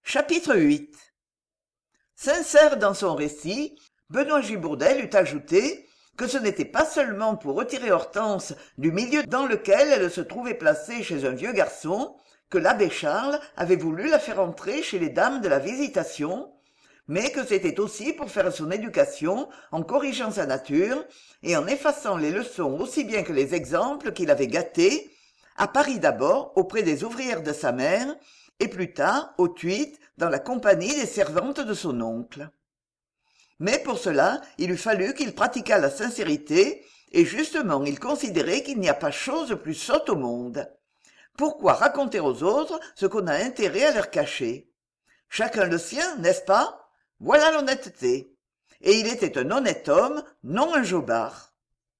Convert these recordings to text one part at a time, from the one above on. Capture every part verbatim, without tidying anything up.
Chapitre huit. Sincère dans son récit, Benoît Gibourdel eût ajouté que ce n'était pas seulement pour retirer Hortense du milieu dans lequel elle se trouvait placée chez un vieux garçon que l'abbé Charles avait voulu la faire entrer chez les dames de la Visitation, mais que c'était aussi pour faire son éducation en corrigeant sa nature et en effaçant les leçons aussi bien que les exemples qu'il avait gâtés, à Paris d'abord auprès des ouvrières de sa mère, et plus tard, au Thuit, dans la compagnie des servantes de son oncle. Mais pour cela, il eût fallu qu'il pratiquât la sincérité, et justement il considérait qu'il n'y a pas chose plus sotte au monde. Pourquoi raconter aux autres ce qu'on a intérêt à leur cacher? Chacun le sien, n'est-ce pas? Voilà l'honnêteté. Et il était un honnête homme, non un jobard.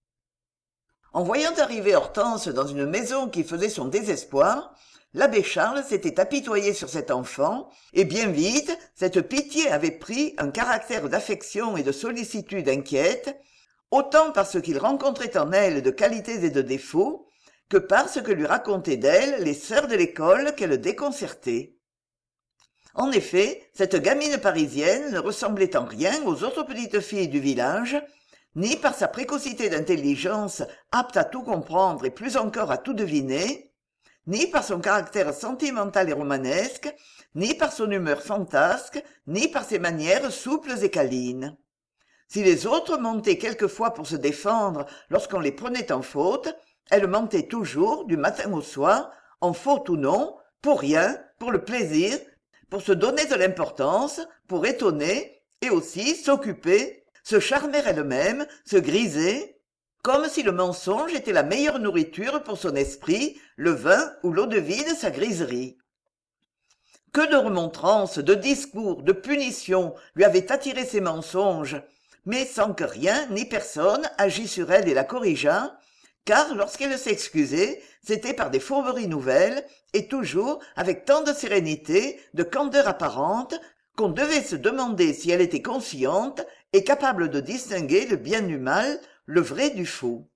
En voyant arriver Hortense dans une maison qui faisait son désespoir, l'abbé Charles s'était apitoyé sur cet enfant, et bien vite, cette pitié avait pris un caractère d'affection et de sollicitude inquiète, autant par ce qu'il rencontrait en elle de qualités et de défauts, que par ce que lui racontaient d'elle les sœurs de l'école qu'elle déconcertait. En effet, cette gamine parisienne ne ressemblait en rien aux autres petites filles du village, ni par sa précocité d'intelligence apte à tout comprendre et plus encore à tout deviner, ni par son caractère sentimental et romanesque, ni par son humeur fantasque, ni par ses manières souples et câlines. Si les autres mentaient quelquefois pour se défendre lorsqu'on les prenait en faute, elle mentait toujours, du matin au soir, en faute ou non, pour rien, pour le plaisir, pour se donner de l'importance, pour étonner, et aussi s'occuper, se charmer elle-même, se griser, comme si le mensonge était la meilleure nourriture pour son esprit, le vin ou l'eau-de-vie de sa griserie. Que de remontrances, de discours, de punitions lui avaient attiré ces mensonges, mais sans que rien ni personne agît sur elle et la corrigeât, car lorsqu'elle s'excusait, c'était par des fourberies nouvelles, et toujours avec tant de sérénité, de candeur apparente, qu'on devait se demander si elle était consciente et capable de distinguer le bien du mal, le vrai du faux.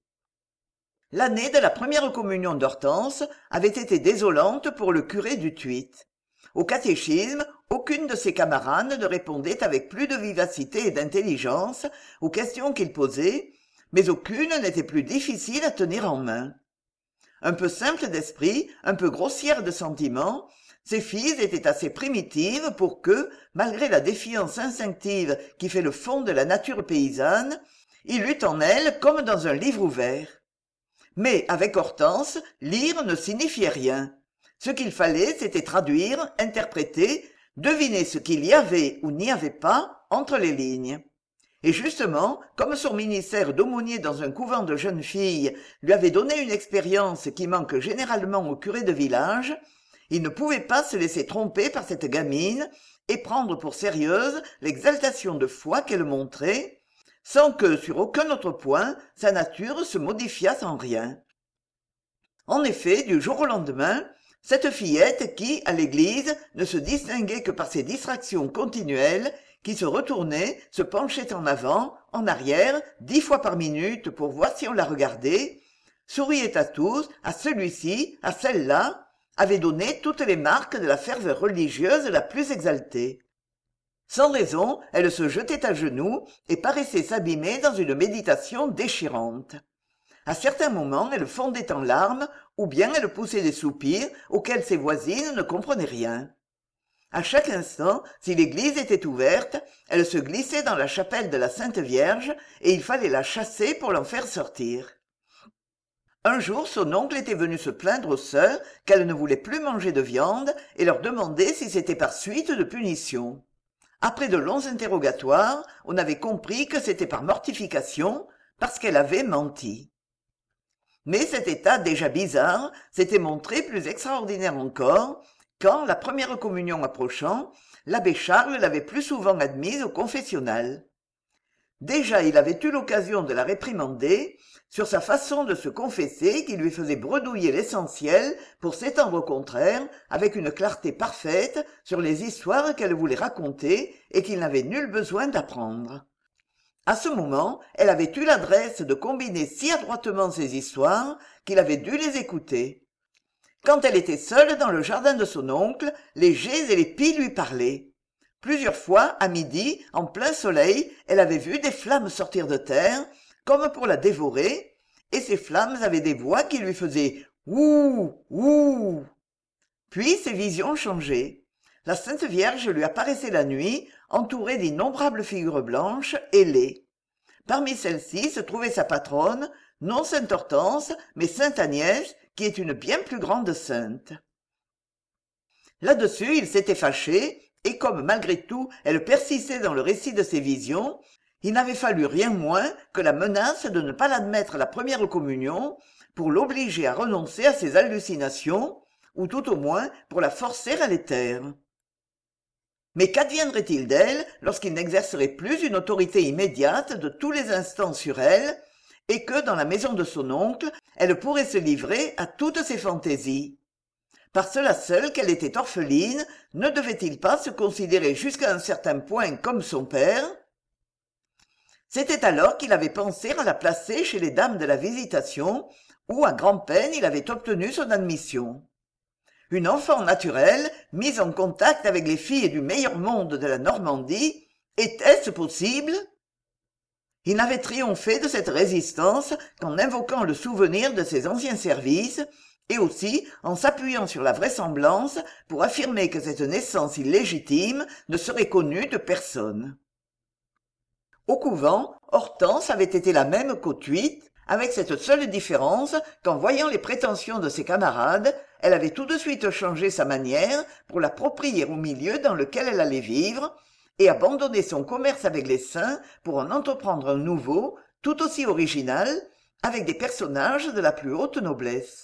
L'année de la première communion d'Hortense avait été désolante pour le curé du Thuit. Au catéchisme, aucune de ses camarades ne répondait avec plus de vivacité et d'intelligence aux questions qu'il posait, mais aucune n'était plus difficile à tenir en main. Un peu simple d'esprit, un peu grossière de sentiment, ces filles étaient assez primitives pour que, malgré la défiance instinctive qui fait le fond de la nature paysanne, il eût en elles comme dans un livre ouvert. Mais avec Hortense, lire ne signifiait rien. Ce qu'il fallait, c'était traduire, interpréter, deviner ce qu'il y avait ou n'y avait pas entre les lignes. Et justement, comme son ministère d'aumônier dans un couvent de jeunes filles lui avait donné une expérience qui manque généralement aux curés de village, il ne pouvait pas se laisser tromper par cette gamine et prendre pour sérieuse l'exaltation de foi qu'elle montrait, sans que, sur aucun autre point, sa nature se modifiât en rien. En effet, du jour au lendemain, cette fillette qui, à l'église, ne se distinguait que par ses distractions continuelles, qui se retournait, se penchait en avant, en arrière, dix fois par minute pour voir si on la regardait, souriait à tous, à celui-ci, à celle-là, avait donné toutes les marques de la ferveur religieuse la plus exaltée. Sans raison, elle se jetait à genoux et paraissait s'abîmer dans une méditation déchirante. À certains moments, elle fondait en larmes, ou bien elle poussait des soupirs auxquels ses voisines ne comprenaient rien. À chaque instant, si l'église était ouverte, elle se glissait dans la chapelle de la Sainte Vierge et il fallait la chasser pour l'en faire sortir. Un jour, son oncle était venu se plaindre aux sœurs qu'elle ne voulait plus manger de viande et leur demander si c'était par suite de punition. Après de longs interrogatoires, on avait compris que c'était par mortification, parce qu'elle avait menti. Mais cet état déjà bizarre s'était montré plus extraordinaire encore, quand, la première communion approchant, l'abbé Charles l'avait plus souvent admise au confessionnal. Déjà il avait eu l'occasion de la réprimander sur sa façon de se confesser qui lui faisait bredouiller l'essentiel pour s'étendre au contraire avec une clarté parfaite sur les histoires qu'elle voulait raconter et qu'il n'avait nul besoin d'apprendre. À ce moment, elle avait eu l'adresse de combiner si adroitement ces histoires qu'il avait dû les écouter. Quand elle était seule dans le jardin de son oncle, les geais et les pies lui parlaient. Plusieurs fois, à midi, en plein soleil, elle avait vu des flammes sortir de terre, comme pour la dévorer, et ces flammes avaient des voix qui lui faisaient « ouh, ouh ». Puis ses visions changeaient. La Sainte Vierge lui apparaissait la nuit, entourée d'innombrables figures blanches, ailées. Parmi celles-ci se trouvait sa patronne, non Sainte Hortense, mais Sainte Agnès, qui est une bien plus grande sainte. Là-dessus, il s'était fâché, et comme malgré tout elle persistait dans le récit de ses visions, il n'avait fallu rien moins que la menace de ne pas l'admettre à la première communion pour l'obliger à renoncer à ses hallucinations, ou tout au moins pour la forcer à les taire. Mais qu'adviendrait-il d'elle lorsqu'il n'exercerait plus une autorité immédiate de tous les instants sur elle, et que, dans la maison de son oncle, elle pourrait se livrer à toutes ses fantaisies? Par cela seul qu'elle était orpheline, ne devait-il pas se considérer jusqu'à un certain point comme son père? C'était alors qu'il avait pensé à la placer chez les dames de la Visitation, où à grand-peine il avait obtenu son admission. Une enfant naturelle, mise en contact avec les filles du meilleur monde de la Normandie, était-ce possible? Il n'avait triomphé de cette résistance qu'en invoquant le souvenir de ses anciens services, et aussi en s'appuyant sur la vraisemblance pour affirmer que cette naissance illégitime ne serait connue de personne. Au couvent, Hortense avait été la même qu'au Thuit, avec cette seule différence qu'en voyant les prétentions de ses camarades, elle avait tout de suite changé sa manière pour l'approprier au milieu dans lequel elle allait vivre, et abandonner son commerce avec les saints pour en entreprendre un nouveau, tout aussi original, avec des personnages de la plus haute noblesse.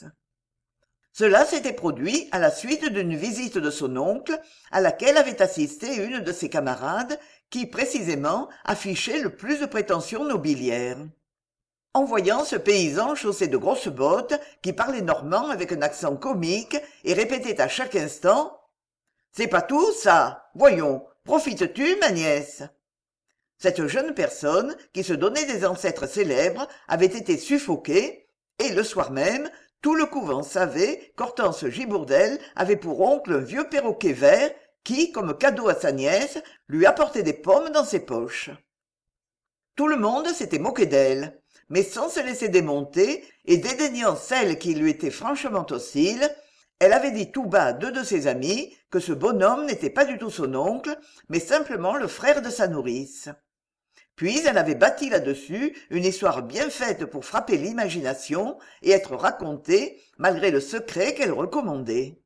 Cela s'était produit à la suite d'une visite de son oncle, à laquelle avait assisté une de ses camarades, qui, précisément, affichait le plus de prétentions nobiliaires. En voyant ce paysan chaussé de grosses bottes, qui parlait normand avec un accent comique et répétait à chaque instant « C'est pas tout, ça. Voyons, profites-tu, ma nièce ?» Cette jeune personne, qui se donnait des ancêtres célèbres, avait été suffoquée, et le soir même, tout le couvent savait qu'Hortense Gibourdel avait pour oncle un vieux perroquet vert qui, comme cadeau à sa nièce, lui apportait des pommes dans ses poches. Tout le monde s'était moqué d'elle, mais sans se laisser démonter et dédaignant celle qui lui était franchement hostile, elle avait dit tout bas à deux de ses amis que ce bonhomme n'était pas du tout son oncle, mais simplement le frère de sa nourrice. Puis elle avait bâti là-dessus une histoire bien faite pour frapper l'imagination et être racontée malgré le secret qu'elle recommandait.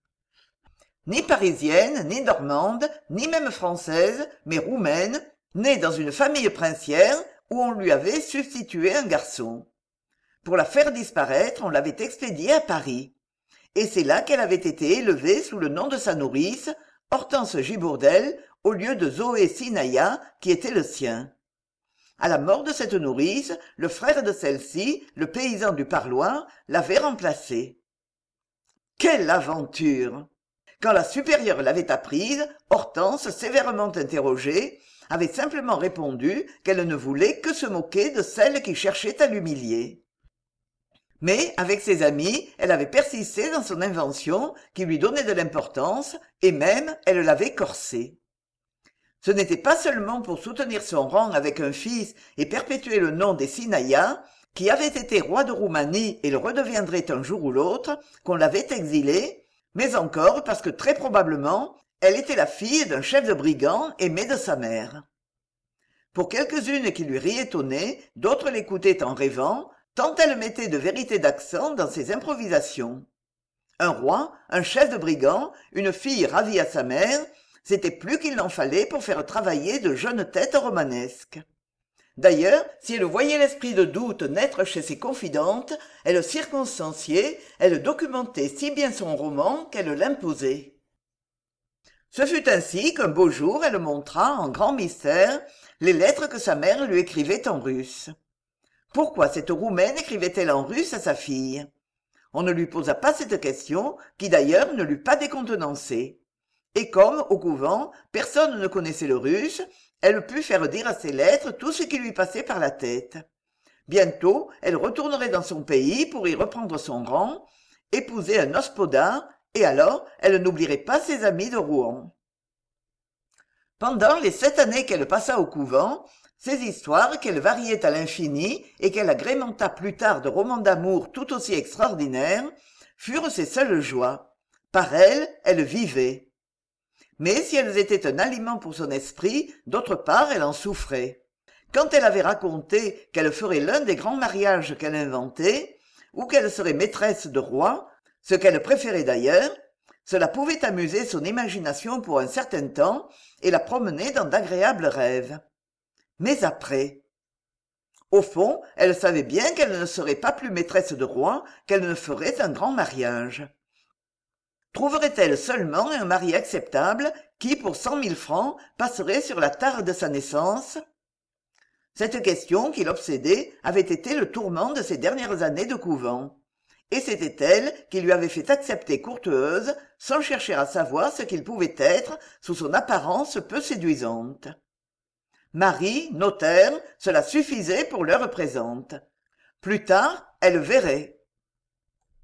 Ni parisienne, ni normande, ni même française, mais roumaine, née dans une famille princière où on lui avait substitué un garçon. Pour la faire disparaître, on l'avait expédiée à Paris. Et c'est là qu'elle avait été élevée sous le nom de sa nourrice, Hortense Gibourdel, au lieu de Zoé Sinaya, qui était le sien. À la mort de cette nourrice, le frère de celle-ci, le paysan du parloir, l'avait remplacée. Quelle aventure! Quand la supérieure l'avait apprise, Hortense, sévèrement interrogée, avait simplement répondu qu'elle ne voulait que se moquer de celle qui cherchait à l'humilier. Mais, avec ses amis, elle avait persisté dans son invention qui lui donnait de l'importance, et même elle l'avait corsée. Ce n'était pas seulement pour soutenir son rang avec un fils et perpétuer le nom des Sinaya, qui avait été roi de Roumanie et le redeviendrait un jour ou l'autre, qu'on l'avait exilée, mais encore parce que très probablement, elle était la fille d'un chef de brigands aimé de sa mère. Pour quelques-unes qui lui riaient au nez, d'autres l'écoutaient en rêvant, tant elle mettait de vérité d'accent dans ses improvisations. Un roi, un chef de brigands, une fille ravie à sa mère, c'était plus qu'il n'en fallait pour faire travailler de jeunes têtes romanesques. D'ailleurs, si elle voyait l'esprit de doute naître chez ses confidentes, elle circonstanciait, elle documentait si bien son roman qu'elle l'imposait. Ce fut ainsi qu'un beau jour elle montra, en grand mystère, les lettres que sa mère lui écrivait en russe. Pourquoi cette Roumaine écrivait-elle en russe à sa fille? On ne lui posa pas cette question, qui d'ailleurs ne l'eût pas décontenancée. Et comme, au couvent, personne ne connaissait le russe, elle put faire dire à ses lettres tout ce qui lui passait par la tête. Bientôt, elle retournerait dans son pays pour y reprendre son rang, épouser un hospodar, et alors elle n'oublierait pas ses amis de Rouen. Pendant les sept années qu'elle passa au couvent, ces histoires qu'elle variait à l'infini et qu'elle agrémenta plus tard de romans d'amour tout aussi extraordinaires, furent ses seules joies. Par elles, elle vivait. Mais si elles étaient un aliment pour son esprit, d'autre part elle en souffrait. Quand elle avait raconté qu'elle ferait l'un des grands mariages qu'elle inventait, ou qu'elle serait maîtresse de roi, ce qu'elle préférait d'ailleurs, cela pouvait amuser son imagination pour un certain temps et la promener dans d'agréables rêves. Mais après, au fond, elle savait bien qu'elle ne serait pas plus maîtresse de roi qu'elle ne ferait un grand mariage. Trouverait-elle seulement un mari acceptable qui, pour cent mille francs, passerait sur la tare de sa naissance? Cette question qui l'obsédait avait été le tourment de ses dernières années de couvent. Et c'était elle qui lui avait fait accepter Courteheuse sans chercher à savoir ce qu'il pouvait être sous son apparence peu séduisante. Mari, notaire, cela suffisait pour l'heure présente. Plus tard, elle verrait.